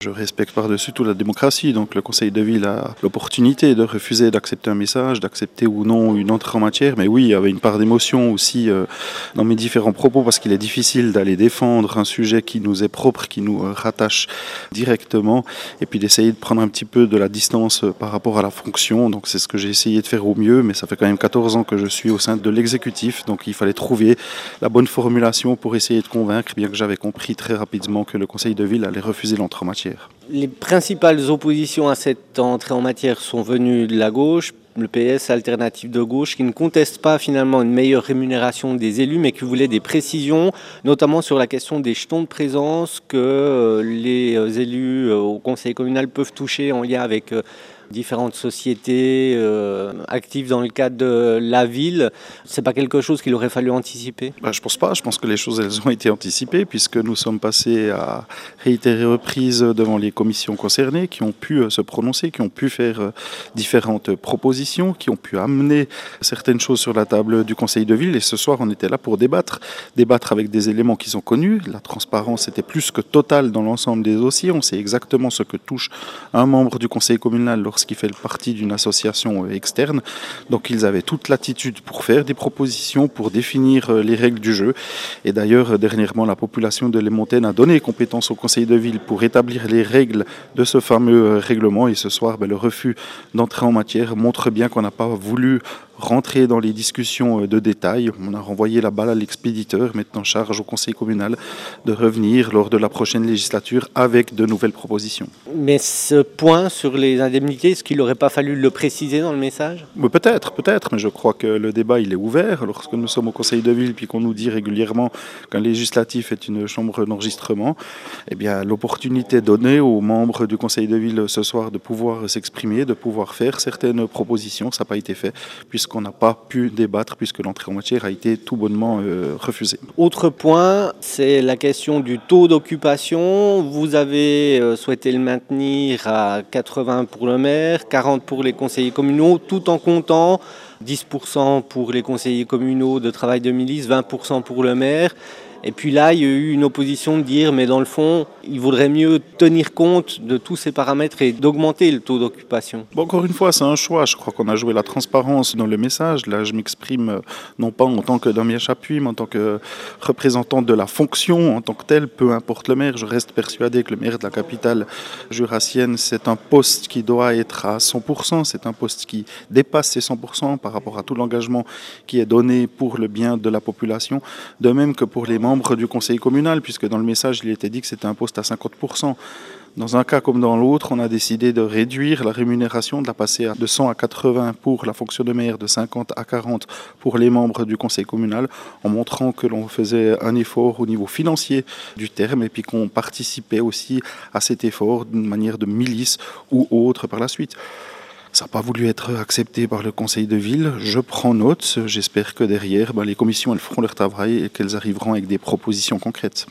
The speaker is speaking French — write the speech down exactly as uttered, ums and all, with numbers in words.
Je respecte par-dessus tout la démocratie, donc le conseil de ville a l'opportunité de refuser d'accepter un message, d'accepter ou non une entrée en matière, mais oui, il y avait une part d'émotion aussi euh, dans mes différents propos, parce qu'il est difficile d'aller défendre un sujet qui nous est propre, qui nous euh, rattache directement, et puis d'essayer de prendre un petit peu de la distance euh, par rapport à la fonction, donc c'est ce que j'ai essayé de faire au mieux, mais ça fait quand même quatorze ans que je suis au sein de l'exécutif, donc il fallait trouver la bonne formulation pour essayer de convaincre, bien que j'avais compris très rapidement que le conseil de ville allait refuser l'entrée en matière. Les principales oppositions à cette entrée en matière sont venues de la gauche, le P S, Alternative de gauche, qui ne conteste pas finalement une meilleure rémunération des élus, mais qui voulait des précisions, notamment sur la question des jetons de présence que les élus au conseil communal peuvent toucher en lien avec différentes sociétés euh, actives dans le cadre de la ville. C'est pas quelque chose qu'il aurait fallu anticiper? Ben, je pense pas. Je pense que les choses elles ont été anticipées puisque nous sommes passés à réitérer reprises devant les commissions concernées qui ont pu se prononcer, qui ont pu faire différentes propositions, qui ont pu amener certaines choses sur la table du conseil de ville. Et ce soir, on était là pour débattre, débattre avec des éléments qui sont connus. La transparence était plus que totale dans l'ensemble des dossiers. On sait exactement ce que touche un membre du conseil communal lorsqu'il qui fait partie d'une association externe. Donc ils avaient toute l'attitude pour faire des propositions, pour définir les règles du jeu. Et d'ailleurs, dernièrement, la population de Les Montaigne a donné compétence au conseil de ville pour établir les règles de ce fameux règlement. Et ce soir, ben, le refus d'entrer en matière montre bien qu'on n'a pas voulu rentrer dans les discussions de détail. On a renvoyé la balle à l'expéditeur, maintenant charge au conseil communal de revenir lors de la prochaine législature avec de nouvelles propositions. Mais ce point sur les indemnités, est-ce qu'il n'aurait pas fallu le préciser dans le message? Peut-être, peut-être, mais je crois que le débat il est ouvert. Lorsque nous sommes au conseil de ville puis qu'on nous dit régulièrement qu'un législatif est une chambre d'enregistrement, eh bien l'opportunité donnée aux membres du conseil de ville ce soir de pouvoir s'exprimer, de pouvoir faire certaines propositions, ça n'a pas été fait puisque qu'on n'a pas pu débattre puisque l'entrée en matière a été tout bonnement euh, refusée. Autre point, c'est la question du taux d'occupation. Vous avez euh, souhaité le maintenir à quatre-vingts pour le maire, quarante pour les conseillers communaux, tout en comptant dix pour cent pour les conseillers communaux de travail de milice, vingt pour cent pour le maire. Et puis là, il y a eu une opposition de dire, mais dans le fond, il vaudrait mieux tenir compte de tous ces paramètres et d'augmenter le taux d'occupation. Bon, encore une fois, c'est un choix. Je crois qu'on a joué la transparence dans le message. Là, je m'exprime non pas en tant que Damien Chapuis, mais en tant que représentant de la fonction en tant que telle, peu importe le maire. Je reste persuadé que le maire de la capitale jurassienne, c'est un poste qui doit être à cent pour cent. C'est un poste qui dépasse ces cent pour cent par rapport à tout l'engagement qui est donné pour le bien de la population. De même que pour les membres membre du conseil communal, puisque dans le message, il était dit que c'était un poste à cinquante pour cent. Dans un cas comme dans l'autre, on a décidé de réduire la rémunération, de la passer de cent à quatre-vingts pour la fonction de maire, de cinquante à quarante pour les membres du conseil communal, en montrant que l'on faisait un effort au niveau financier du terme et puis qu'on participait aussi à cet effort d'une manière de milice ou autre par la suite. Ça n'a pas voulu être accepté par le conseil de ville. Je prends note. J'espère que derrière, ben, les commissions elles feront leur travail et qu'elles arriveront avec des propositions concrètes.